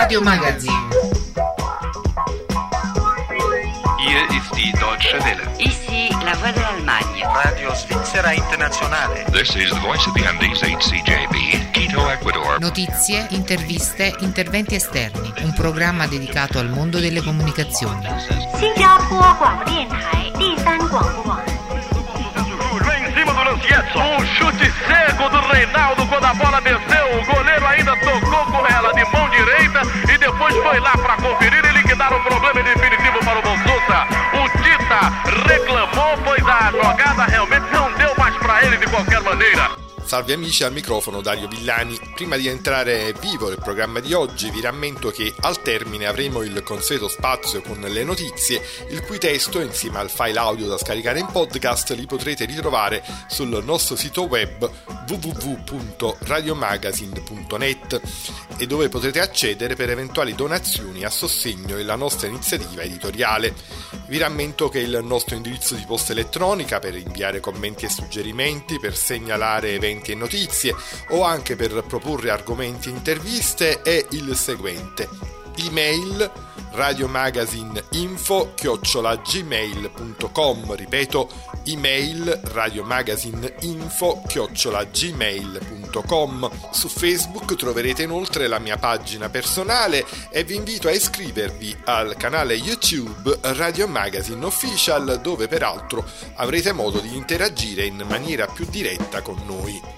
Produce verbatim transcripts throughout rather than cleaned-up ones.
Radio Magazine. Hier ist die Deutsche Welle. Ici la voix de l'Allemagne. Radio Svizzera Internazionale. This is the voice of the Andes H C J B, Quito, Ecuador. Notizie, interviste, interventi esterni. Un programma dedicato al mondo delle comunicazioni. Vem em cima do Lancietto. Um chute cego do Reinaldo quando a bola desceu. O goleiro ainda tocou com ela de mão direita e depois foi lá para conferir e liquidar o problema definitivo para o Bonsusa. O Tita reclamou, pois a jogada realmente não deu mais para ele de qualquer maneira. Salve amici, al microfono Dario Villani. Prima di entrare vivo nel programma di oggi vi rammento che al termine avremo il consueto spazio con le notizie, il cui testo insieme al file audio da scaricare in podcast li potrete ritrovare sul nostro sito web w w w punto radiomagazine punto net e dove potrete accedere per eventuali donazioni a sostegno della nostra iniziativa editoriale. Vi rammento che il nostro indirizzo di posta elettronica per inviare commenti e suggerimenti, per segnalare eventi e notizie o anche per proporre argomenti e interviste è il seguente: email radiomagazineinfo chiocciola gmail punto com. Ripeto, email radiomagazineinfo chiocciola gmail punto com. Su Facebook troverete inoltre la mia pagina personale e vi invito a iscrivervi al canale YouTube Radio Magazine Official, dove peraltro avrete modo di interagire in maniera più diretta con noi.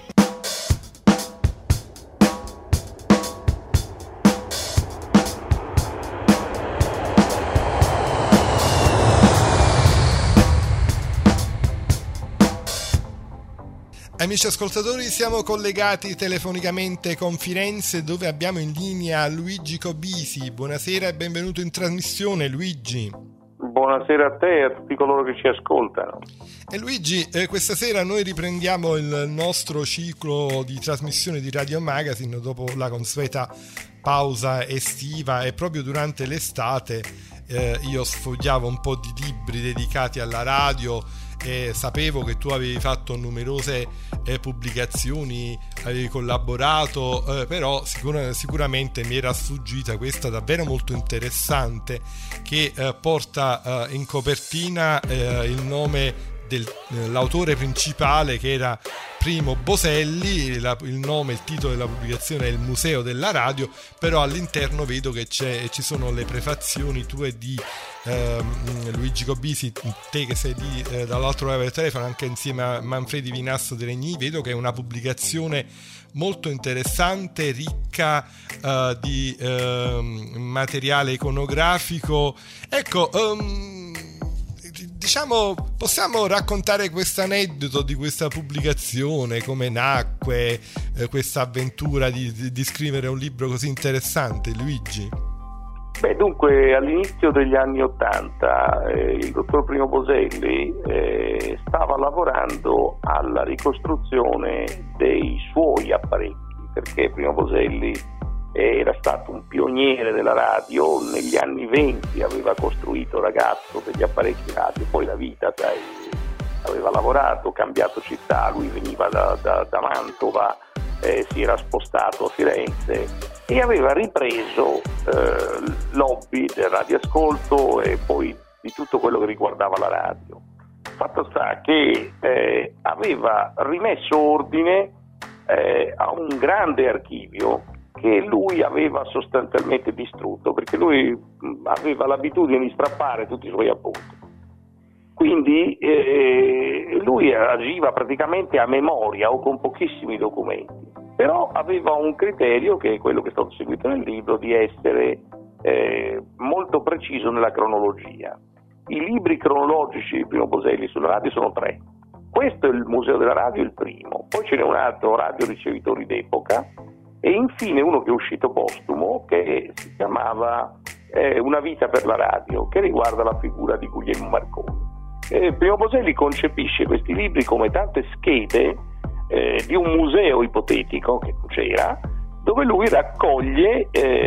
Amici ascoltatori, siamo collegati telefonicamente con Firenze, dove abbiamo in linea Luigi Cobisi. Buonasera e benvenuto in trasmissione, Luigi. Buonasera a te e a tutti coloro che ci ascoltano. E Luigi, eh, questa sera noi riprendiamo il nostro ciclo di trasmissione di Radio Magazine dopo la consueta pausa estiva, e proprio durante l'estate eh, io sfogliavo un po' di libri dedicati alla radio e sapevo che tu avevi fatto numerose eh, pubblicazioni, avevi collaborato, eh, però sicur- sicuramente mi era sfuggita questa davvero molto interessante che eh, porta eh, in copertina eh, il nome dell'autore principale, che era Primo Boselli. La, il nome, il titolo della pubblicazione è Il Museo della Radio, però all'interno vedo che c'è, ci sono le prefazioni tue di eh, Luigi Cobisi, te che sei di, eh, dall'altro lato del telefono, anche insieme a Manfredi Vinasso de Regni. Vedo che è una pubblicazione molto interessante, ricca uh, di uh, materiale iconografico. Ecco, um, diciamo, possiamo raccontare questo aneddoto di questa pubblicazione, come nacque eh, questa avventura di, di, di scrivere un libro così interessante, Luigi? Beh, dunque, all'inizio degli anni Ottanta eh, il dottor Primo Boselli eh, stava lavorando alla ricostruzione dei suoi apparecchi, perché Primo Boselli era stato un pioniere della radio. Negli anni venti aveva costruito, ragazzo, degli apparecchi radio, poi la vita, sai, aveva lavorato, cambiato città, lui veniva da, da, da Mantova, eh, si era spostato a Firenze e aveva ripreso eh, l'hobby del radioascolto e poi di tutto quello che riguardava la radio. Fatto sta che eh, aveva rimesso ordine eh, a un grande archivio che lui aveva sostanzialmente distrutto, perché lui aveva l'abitudine di strappare tutti i suoi appunti. Quindi eh, lui agiva praticamente a memoria o con pochissimi documenti, però aveva un criterio, che è quello che è stato seguito nel libro, di essere eh, molto preciso nella cronologia. I libri cronologici di Primo Boselli sulla radio sono tre. Questo è il Museo della Radio, il primo. Poi ce n'è un altro, Radio Ricevitori d'Epoca, e infine uno che è uscito postumo, che si chiamava eh, Una vita per la radio, che riguarda la figura di Guglielmo Marconi. Eh, Primo Boselli concepisce questi libri come tante schede eh, di un museo ipotetico che c'era, dove lui raccoglie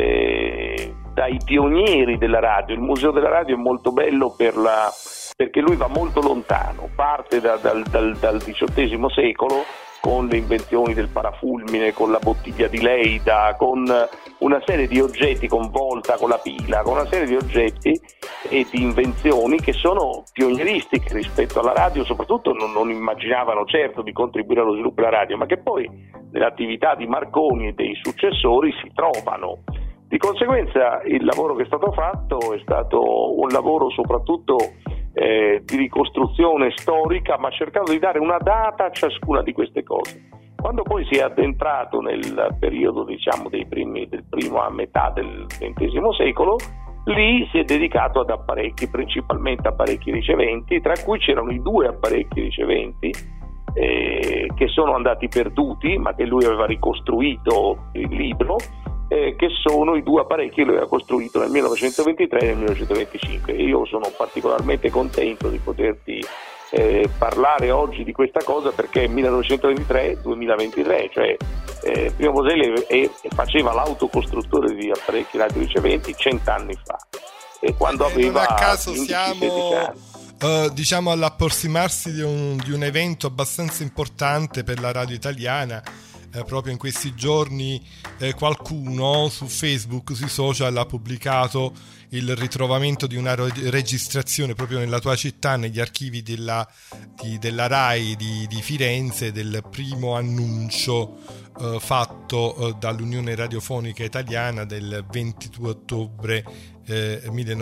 eh, dai pionieri della radio. Il Museo della Radio è molto bello per la, perché lui va molto lontano, parte da, dal, dal, dal diciottesimo secolo, con le invenzioni del parafulmine, con la bottiglia di Leida, con una serie di oggetti con volta, con la pila, con una serie di oggetti e di invenzioni che sono pionieristiche rispetto alla radio, soprattutto non, non immaginavano certo di contribuire allo sviluppo della radio, ma che poi nell'attività di Marconi e dei successori si trovano. Di conseguenza il lavoro che è stato fatto è stato un lavoro soprattutto eh, di ricostruzione storica, ma cercando di dare una data a ciascuna di queste cose. Quando poi si è addentrato nel periodo, diciamo, dei primi, del primo a metà del ventesimo secolo, lì si è dedicato ad apparecchi, principalmente apparecchi riceventi, tra cui c'erano i due apparecchi riceventi eh, che sono andati perduti, ma che lui aveva ricostruito il libro, eh, che sono i due apparecchi che lui aveva costruito nel millenovecentoventitré e nel millenovecentoventicinque. Io sono particolarmente contento di poterti Eh, parlare oggi di questa cosa, perché millenovecentoventitré duemilaventitré, cioè eh, Primo Boselli e, e faceva l'autocostruttore di apparecchi radioriceventi cent'anni fa, e quando eh, aveva non a caso quindici, siamo anni. Uh, diciamo all'approssimarsi di un, di un evento abbastanza importante per la radio italiana. Eh, proprio in questi giorni eh, qualcuno su Facebook, sui social, ha pubblicato il ritrovamento di una registrazione proprio nella tua città, negli archivi della, di, della RAI di, di Firenze, del primo annuncio eh, fatto eh, dall'Unione Radiofonica Italiana del ventidue ottobre eh,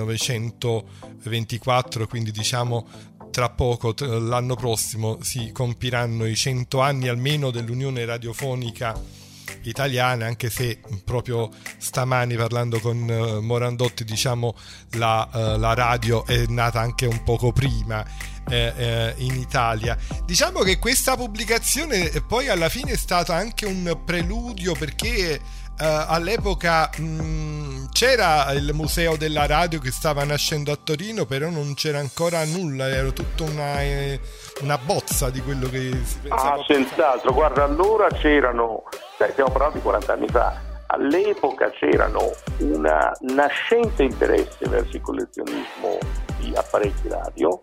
millenovecentoventiquattro, quindi diciamo tra poco, l'anno prossimo, si compiranno i cento anni almeno dell'Unione Radiofonica Italiana, anche se proprio stamani, parlando con uh, Morandotti, diciamo la, uh, la radio è nata anche un poco prima eh, eh, in Italia. Diciamo che questa pubblicazione poi alla fine è stata anche un preludio, perché Uh, all'epoca mh, c'era il museo della radio che stava nascendo a Torino, però non c'era ancora nulla, era tutta una, eh, una bozza di quello che si pensava. Ah, senz'altro, guarda, allora c'erano, dai, stiamo parlando di quaranta anni fa, all'epoca c'erano una nascente interesse verso il collezionismo di apparecchi radio,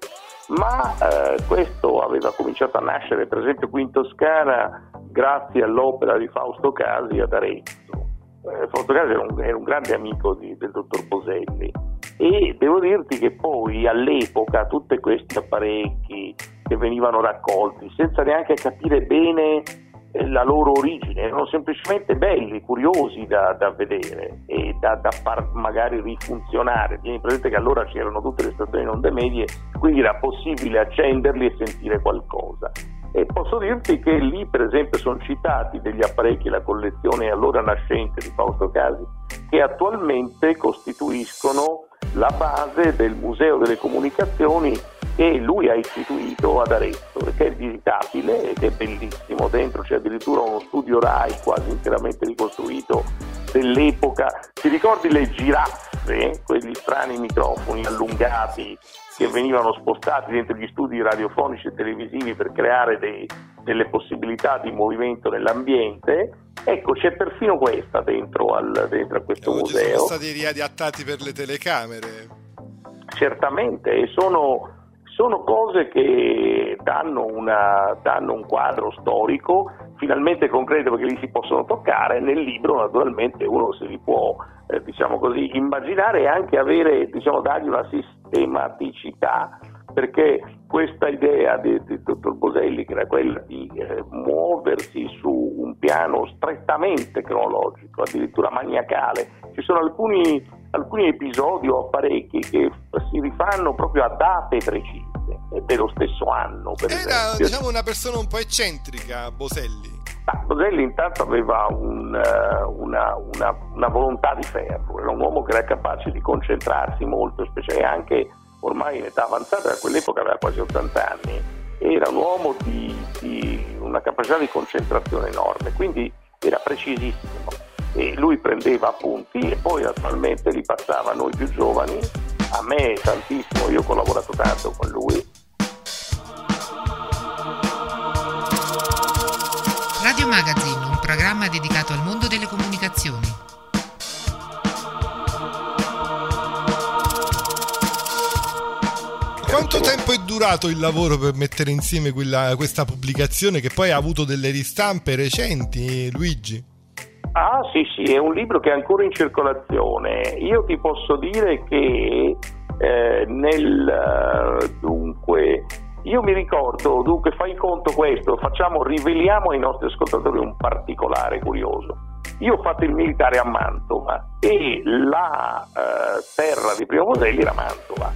ma eh, questo aveva cominciato a nascere per esempio qui in Toscana grazie all'opera di Fausto Casi ad Arezzo. Eh, Fausto Casi era un, era un grande amico di, del dottor Boselli, e devo dirti che poi all'epoca tutti questi apparecchi che venivano raccolti senza neanche capire bene eh, la loro origine, erano semplicemente belli, curiosi da, da vedere e da, da far magari rifunzionare. Tieni presente che allora c'erano tutte le stazioni in onde medie, quindi era possibile accenderli e sentire qualcosa. E posso dirti che lì per esempio sono citati degli apparecchi, la collezione allora nascente di Fausto Casi, che attualmente costituiscono la base del Museo delle Comunicazioni che lui ha istituito ad Arezzo, che è visitabile ed è bellissimo. Dentro c'è addirittura uno studio RAI quasi interamente ricostruito dell'epoca. Ti ricordi le giraffe, quegli strani microfoni allungati che venivano spostati dentro gli studi radiofonici e televisivi per creare dei, delle possibilità di movimento nell'ambiente? Ecco, c'è perfino questa dentro, al, dentro a questo Oggi museo. Sono stati riadattati per le telecamere. Certamente, e sono, sono cose che danno, una, danno un quadro storico finalmente concreto, perché li si possono toccare. Nel libro naturalmente uno se li può eh, diciamo così immaginare e anche avere, diciamo, dargli una sistematicità, perché questa idea del dottor Boselli, che era quella di eh, muoversi su un piano strettamente cronologico, addirittura maniacale, ci sono alcuni, alcuni episodi o apparecchi che si rifanno proprio a date precise dello stesso anno. Per Era esempio. diciamo una persona un po' eccentrica, Boselli. Ah, Boselli intanto aveva un, una, una, una volontà di ferro, era un uomo che era capace di concentrarsi molto, specialmente anche ormai in età avanzata, da quell'epoca aveva quasi ottanta anni, era un uomo di, di una capacità di concentrazione enorme, quindi era precisissimo, e lui prendeva appunti e poi naturalmente li passava a noi più giovani, a me tantissimo, io ho collaborato tanto con lui. Radio Magazine, un programma dedicato al mondo delle comunicazioni. Quanto tempo è durato il lavoro per mettere insieme quella, questa pubblicazione, che poi ha avuto delle ristampe recenti, Luigi? Ah sì sì, è un libro che è ancora in circolazione. Io ti posso dire che eh, nel dunque io mi ricordo, dunque fai conto questo, facciamo, riveliamo ai nostri ascoltatori un particolare curioso. Io ho fatto il militare a Mantova e la eh, terra di Primo Boselli era Mantova,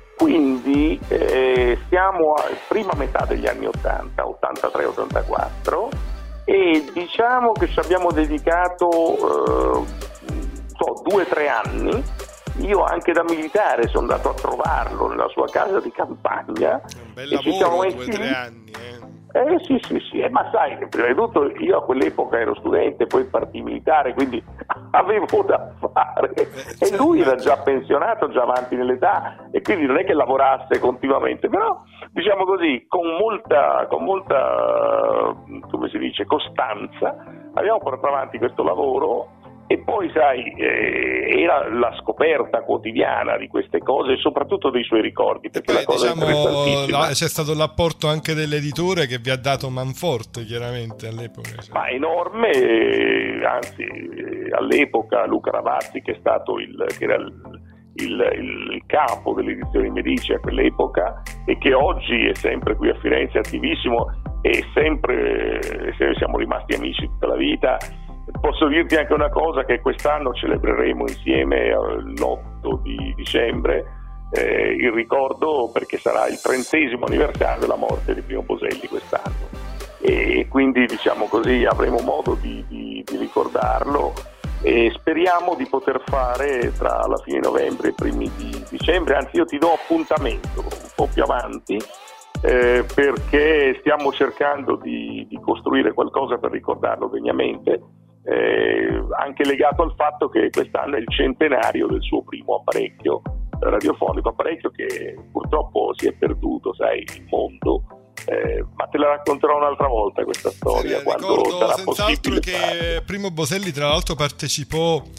quindi eh, siamo a prima metà degli anni ottanta, ottantatré ottantaquattro, e diciamo che ci abbiamo dedicato eh, so, due o tre anni. Io anche da militare sono andato a trovarlo nella sua casa di campagna. Un bel e ci siamo lavoro, messi... due o tre anni, eh. Eh sì sì sì, eh, ma sai, prima di tutto io a quell'epoca ero studente, poi partì militare, quindi avevo da fare, eh, e lui era già pensionato, già avanti nell'età, e quindi non è che lavorasse continuamente, però diciamo così, con molta, con molta, come si dice, costanza, abbiamo portato avanti questo lavoro. E poi sai, eh, era la scoperta quotidiana di queste cose e soprattutto dei suoi ricordi, perché Poi, la cosa diciamo, interessantissima... la, c'è stato l'apporto anche dell'editore che vi ha dato manforte, chiaramente, all'epoca. Cioè. Ma enorme, eh, anzi eh, all'epoca Luca Ravazzi, che è stato il, che era il, il, il capo delle edizioni Medici a quell'epoca e che oggi è sempre qui a Firenze, attivissimo, e sempre eh, siamo rimasti amici tutta la vita. Posso dirti anche una cosa, che quest'anno celebreremo insieme l'otto di dicembre eh, il ricordo, perché sarà il trentesimo anniversario della morte di Primo Boselli quest'anno, e quindi diciamo così avremo modo di, di, di ricordarlo, e speriamo di poter fare tra la fine novembre e i primi di dicembre, anzi io ti do appuntamento un po' più avanti, eh, perché stiamo cercando di, di costruire qualcosa per ricordarlo degnamente. Eh, anche legato al fatto che quest'anno è il centenario del suo primo apparecchio radiofonico, apparecchio che purtroppo si è perduto, sai, il mondo, eh, ma te la racconterò un'altra volta questa storia, sì, quando ricordo sarà senz'altro possibile che farlo. Primo Boselli tra l'altro partecipò uh,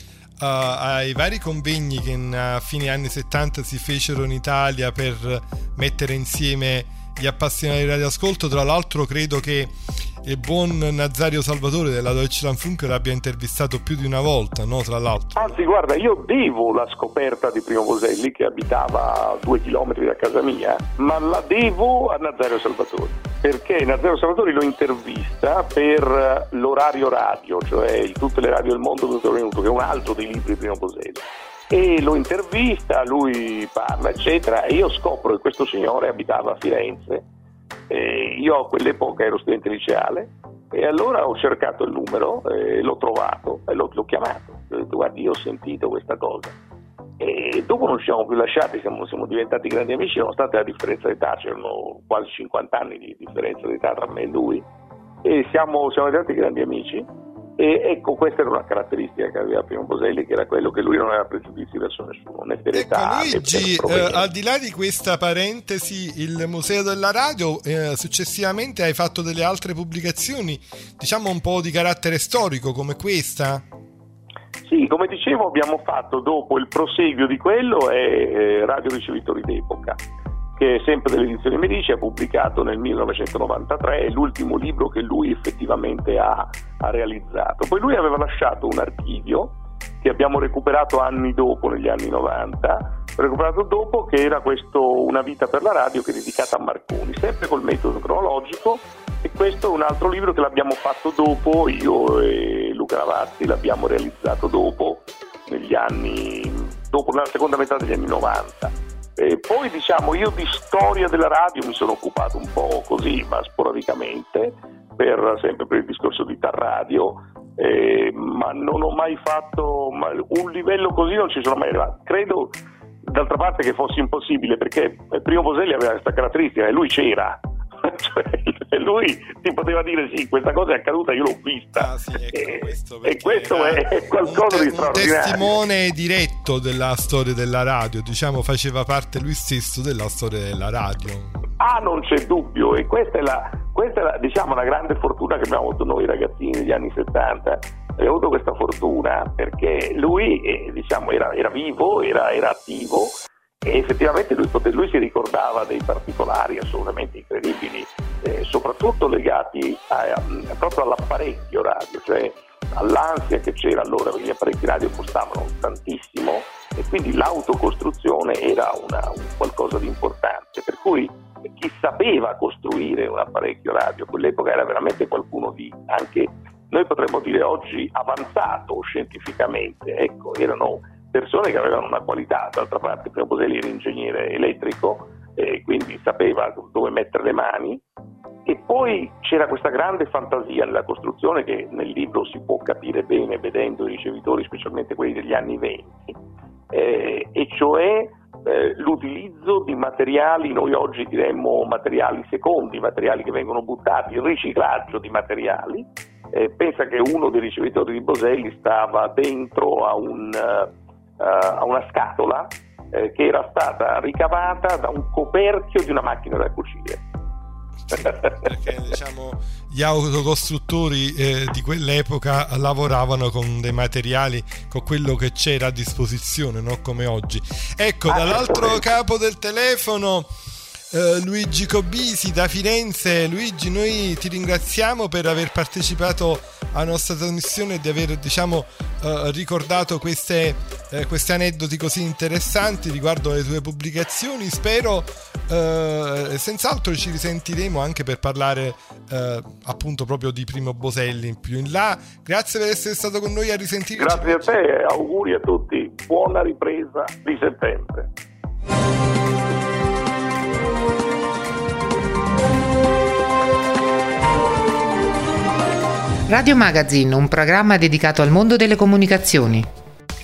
ai vari convegni che in, a fine anni settanta si fecero in Italia per mettere insieme gli appassionati di radioascolto. Tra l'altro credo che il buon Nazario Salvatore della Deutschlandfunk l'abbia intervistato più di una volta, no? Tra l'altro. Anzi, guarda, io devo la scoperta di Primo Boselli, che abitava a due chilometri da casa mia, ma la devo a Nazario Salvatore, perché Nazario Salvatore lo intervista per l'Orario Radio, cioè tutte le radio del mondo dove è venuto, che è un altro dei libri di Primo Boselli, e lo intervista, lui parla eccetera, e io scopro che questo signore abitava a Firenze. Eh, io a quell'epoca ero studente liceale, e allora ho cercato il numero, eh, l'ho trovato e l'ho, l'ho chiamato. Ho detto: guardi, io ho sentito questa cosa, e dopo non ci siamo più lasciati, siamo, siamo diventati grandi amici, nonostante la differenza d'età, c'erano quasi cinquanta anni di differenza d'età tra me e lui, e siamo, siamo diventati grandi amici. E ecco, questa era una caratteristica che aveva Primo Boselli, che era quello che lui non aveva pregiudizi verso nessuno, né per ecco, età, Luigi, né per eh, al di là di questa parentesi, il Museo della Radio, eh, successivamente hai fatto delle altre pubblicazioni, diciamo un po' di carattere storico come questa? Sì, come dicevo, abbiamo fatto dopo il proseguio di quello è eh, Radio Ricevitori d'Epoca, che è sempre delle edizioni Medici, ha pubblicato nel millenovecentonovantatré, è l'ultimo libro che lui effettivamente ha, ha realizzato. Poi lui aveva lasciato un archivio che abbiamo recuperato anni dopo, negli anni novanta, recuperato dopo, che era questo Una vita per la radio, che è dedicata a Marconi, sempre col metodo cronologico, e questo è un altro libro che l'abbiamo fatto dopo, io e Luca Ravazzi l'abbiamo realizzato dopo, negli anni, dopo la seconda metà degli anni novanta. E poi diciamo io di storia della radio mi sono occupato un po' così, ma sporadicamente, per, sempre per il discorso di Tar Radio, eh, ma non ho mai fatto ma un livello così, non ci sono mai arrivato. Credo d'altra parte che fosse impossibile, perché Primo Boselli aveva questa caratteristica e lui c'era. Cioè, lui ti poteva dire: sì, questa cosa è accaduta, io l'ho vista. Ah, sì, ecco, e questo, e questo è, è qualcosa te- di straordinario. Un testimone diretto della storia della radio, diciamo, faceva parte lui stesso della storia della radio. Ah, non c'è dubbio, e questa è la, questa è la, diciamo, la grande fortuna che abbiamo avuto noi ragazzini degli anni settanta. Abbiamo avuto questa fortuna perché lui eh, diciamo, era, era vivo, era, era attivo, e effettivamente lui, lui si ricordava dei particolari assolutamente incredibili, eh, soprattutto legati a, a, proprio all'apparecchio radio, cioè all'ansia che c'era allora, perché gli apparecchi radio costavano tantissimo e quindi l'autocostruzione era una, un qualcosa di importante, per cui chi sapeva costruire un apparecchio radio, quell'epoca era veramente qualcuno di anche, noi potremmo dire oggi, avanzato scientificamente, ecco, erano persone che avevano una qualità. D'altra parte Primo Boselli era ingegnere elettrico e quindi sapeva dove mettere le mani, e poi c'era questa grande fantasia nella costruzione che nel libro si può capire bene vedendo i ricevitori, specialmente quelli degli anni venti, eh, e cioè eh, l'utilizzo di materiali, noi oggi diremmo materiali secondi, materiali che vengono buttati, il riciclaggio di materiali. Eh, pensa che uno dei ricevitori di Boselli stava dentro a, un, uh, a una scatola eh, che era stata ricavata da un coperchio di una macchina da cucire. Sì, perché diciamo gli autocostruttori eh, di quell'epoca lavoravano con dei materiali, con quello che c'era a disposizione, no? Come oggi. Ecco, ah, dall'altro capo del telefono Uh, Luigi Cobisi da Firenze. Luigi, noi ti ringraziamo per aver partecipato alla nostra trasmissione e di aver, diciamo, uh, ricordato queste, uh, questi aneddoti così interessanti riguardo alle tue pubblicazioni. Spero uh, senz'altro ci risentiremo anche per parlare uh, appunto proprio di Primo Boselli in più in là. Grazie per essere stato con noi a risentirci. Grazie a te, auguri a tutti, buona ripresa di settembre. Radio Magazine, un programma dedicato al mondo delle comunicazioni.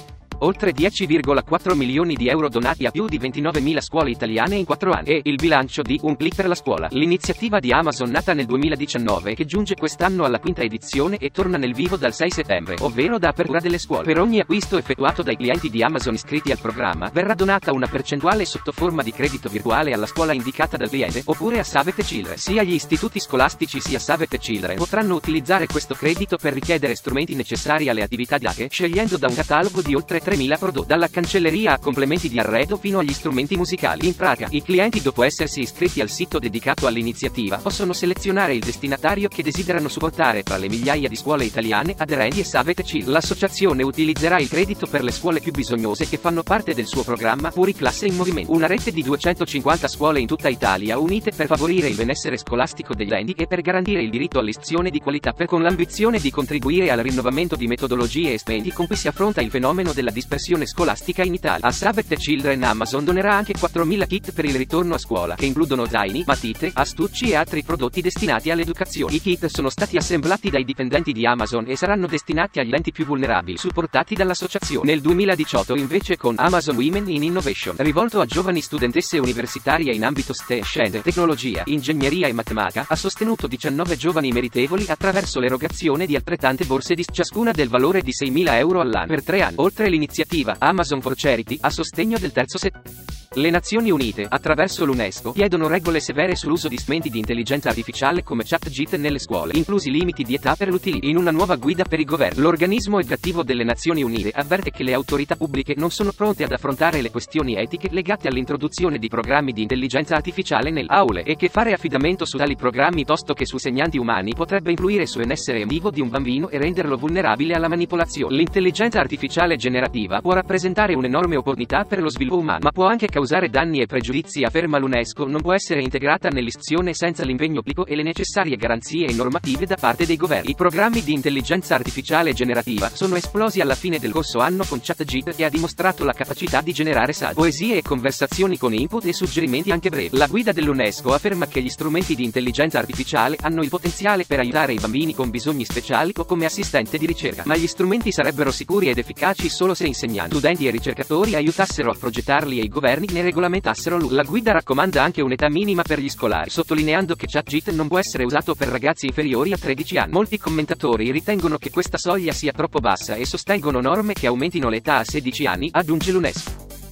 Oltre dieci virgola quattro milioni di euro donati a più di ventinovemila scuole italiane in quattro anni e il bilancio di Un click per la scuola. L'iniziativa di Amazon nata nel duemiladiciannove che giunge quest'anno alla quinta edizione e torna nel vivo dal sei settembre, ovvero da apertura delle scuole. Per ogni acquisto effettuato dai clienti di Amazon iscritti al programma verrà donata una percentuale sotto forma di credito virtuale alla scuola indicata dal cliente oppure a Save the Children. Sia gli istituti scolastici sia Save the Children potranno utilizzare questo credito per richiedere strumenti necessari alle attività didattiche, scegliendo da un catalogo di oltre tremila prodotti, dalla cancelleria a complementi di arredo fino agli strumenti musicali. In pratica, i clienti, dopo essersi iscritti al sito dedicato all'iniziativa, possono selezionare il destinatario che desiderano supportare tra le migliaia di scuole italiane aderenti e Save the Children. L'associazione utilizzerà il credito per le scuole più bisognose che fanno parte del suo programma Fuori Classe in Movimento, una rete di duecentocinquanta scuole in tutta Italia unite per favorire il benessere scolastico degli studenti e per garantire il diritto all'istruzione di qualità, per con l'ambizione di contribuire al rinnovamento di metodologie e strumenti con cui si affronta il fenomeno della dispersione scolastica in Italia. A Save the Children Amazon donerà anche quattromila kit per il ritorno a scuola, che includono zaini, matite, astucci e altri prodotti destinati all'educazione. I kit sono stati assemblati dai dipendenti di Amazon e saranno destinati agli enti più vulnerabili, supportati dall'associazione. Nel duemiladiciotto invece con Amazon Women in Innovation, rivolto a giovani studentesse universitarie in ambito S T E, scienze, tecnologia, ingegneria e matematica, ha sostenuto diciannove giovani meritevoli attraverso l'erogazione di altrettante borse di ciascuna del valore di seimila euro all'anno per tre anni. Oltre l'iniziativa Amazon for Charity, a sostegno del terzo settore. Le Nazioni Unite, attraverso l'UNESCO, chiedono regole severe sull'uso di strumenti di intelligenza artificiale come ChatGPT nelle scuole, inclusi limiti di età per l'utilizzo. In una nuova guida per i governi, l'organismo educativo delle Nazioni Unite avverte che le autorità pubbliche non sono pronte ad affrontare le questioni etiche legate all'introduzione di programmi di intelligenza artificiale nelle aule e che fare affidamento su tali programmi piuttosto che su segnanti umani potrebbe influire su benessere emotivo di un bambino e renderlo vulnerabile alla manipolazione. L'intelligenza artificiale generativa può rappresentare un'enorme opportunità per lo sviluppo umano, ma può anche causare danni e pregiudizi, afferma l'UNESCO. Non può essere integrata nell'istruzione senza l'impegno pubblico e le necessarie garanzie normative da parte dei governi. I programmi di intelligenza artificiale generativa sono esplosi alla fine del corso anno con ChatGPT, che ha dimostrato la capacità di generare saggi, poesie e conversazioni con input e suggerimenti anche brevi. La guida dell'UNESCO afferma che gli strumenti di intelligenza artificiale hanno il potenziale per aiutare i bambini con bisogni speciali o come assistente di ricerca, ma gli strumenti sarebbero sicuri ed efficaci solo se insegnanti, studenti e ricercatori aiutassero a progettarli e i governi ne regolamentassero l'uso. La guida raccomanda anche un'età minima per gli scolari, sottolineando che ChatGPT non può essere usato per ragazzi inferiori a tredici anni. Molti commentatori ritengono che questa soglia sia troppo bassa e sostengono norme che aumentino l'età a sedici anni, aggiunge l'UNESCO.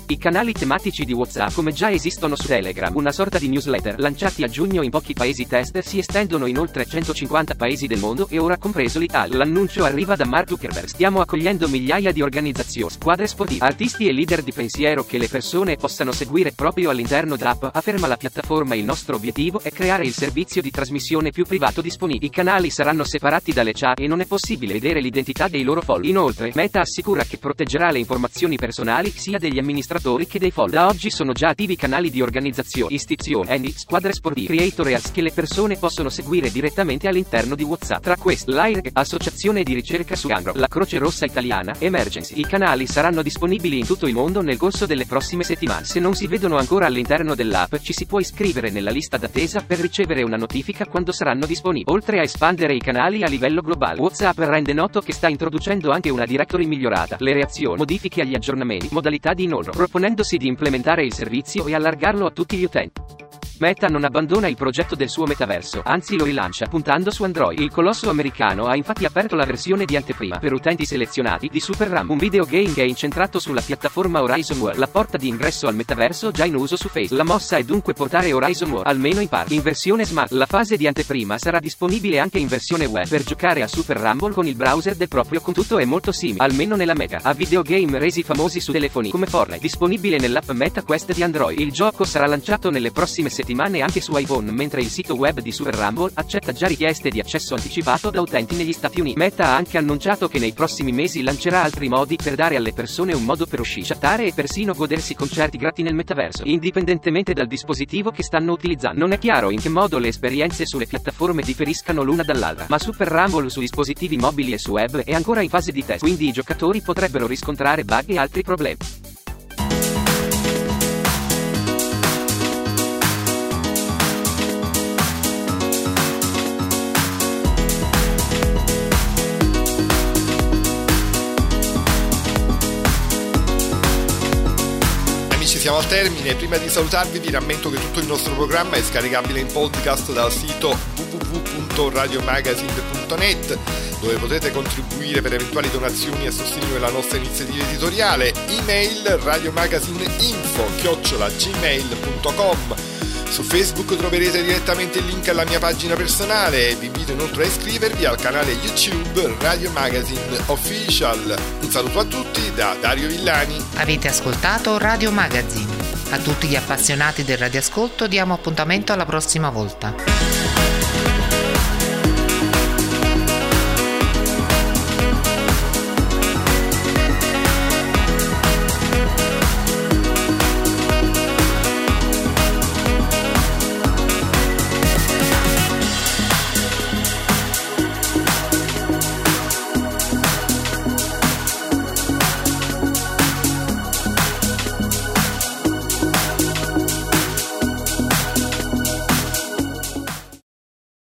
I canali tematici di WhatsApp, come già esistono su Telegram, una sorta di newsletter, lanciati a giugno in pochi paesi test, si estendono in oltre centocinquanta paesi del mondo e ora compreso l'Italia. L'annuncio arriva da Mark Zuckerberg. Stiamo accogliendo migliaia di organizzazioni, squadre sportive, artisti e leader di pensiero che le persone possano seguire proprio all'interno dell'app, afferma la piattaforma. Il nostro obiettivo è creare il servizio di trasmissione più privato disponibile. I canali saranno separati dalle chat e non è possibile vedere l'identità dei loro follower. Inoltre, Meta assicura che proteggerà le informazioni personali sia degli amministratori che dei follower. Da oggi sono già attivi canali di organizzazioni, istituzioni, enti, squadre sportive, creator e apps che le persone possono seguire direttamente all'interno di WhatsApp. Tra questi, l'A I R C, Associazione di ricerca su cancro, la Croce Rossa Italiana, Emergency. I canali saranno disponibili in tutto il mondo nel corso delle prossime settimane. Se non si vedono ancora all'interno dell'app, ci si può iscrivere nella lista d'attesa per ricevere una notifica quando saranno disponibili. Oltre a espandere i canali a livello globale, WhatsApp rende noto che sta introducendo anche una directory migliorata, le reazioni, modifiche agli aggiornamenti, modalità di inoltre, proponendosi di implementare il servizio e allargarlo a tutti gli utenti. Meta non abbandona il progetto del suo metaverso, anzi lo rilancia, puntando su Android. Il colosso americano ha infatti aperto la versione di anteprima, per utenti selezionati, di Super Rumble, un videogame che è incentrato sulla piattaforma Horizon World, la porta di ingresso al metaverso già in uso su Facebook. La mossa è dunque portare Horizon World, almeno in parte, in versione smart. La fase di anteprima sarà disponibile anche in versione web, per giocare a Super Rumble con il browser del proprio computer. Tutto è molto simile, almeno nella mega, a videogame resi famosi su telefoni, come Fortnite, disponibile nell'app Meta Quest di Android. Il gioco sarà lanciato nelle prossime settimane anche su iPhone, mentre il sito web di Super Rumble accetta già richieste di accesso anticipato da utenti negli Stati Uniti. Meta ha anche annunciato che nei prossimi mesi lancerà altri modi per dare alle persone un modo per uscire, chattare e persino godersi concerti gratis nel metaverso, indipendentemente dal dispositivo che stanno utilizzando. Non è chiaro in che modo le esperienze sulle piattaforme differiscano l'una dall'altra, ma Super Rumble su dispositivi mobili e su web è ancora in fase di test, quindi i giocatori potrebbero riscontrare bug e altri problemi. Siamo al termine. Prima di salutarvi vi rammento che tutto il nostro programma è scaricabile in podcast dal sito w w w punto radio magazine punto net, dove potete contribuire per eventuali donazioni a sostegno della nostra iniziativa editoriale. Email radiomagazineinfo chiocciola gmail punto com. Su Facebook troverete direttamente il link alla mia pagina personale e vi invito inoltre a iscrivervi al canale YouTube Radio Magazine Official. Un saluto a tutti da Dario Villani. Avete ascoltato Radio Magazine. A tutti gli appassionati del radioascolto diamo appuntamento alla prossima volta.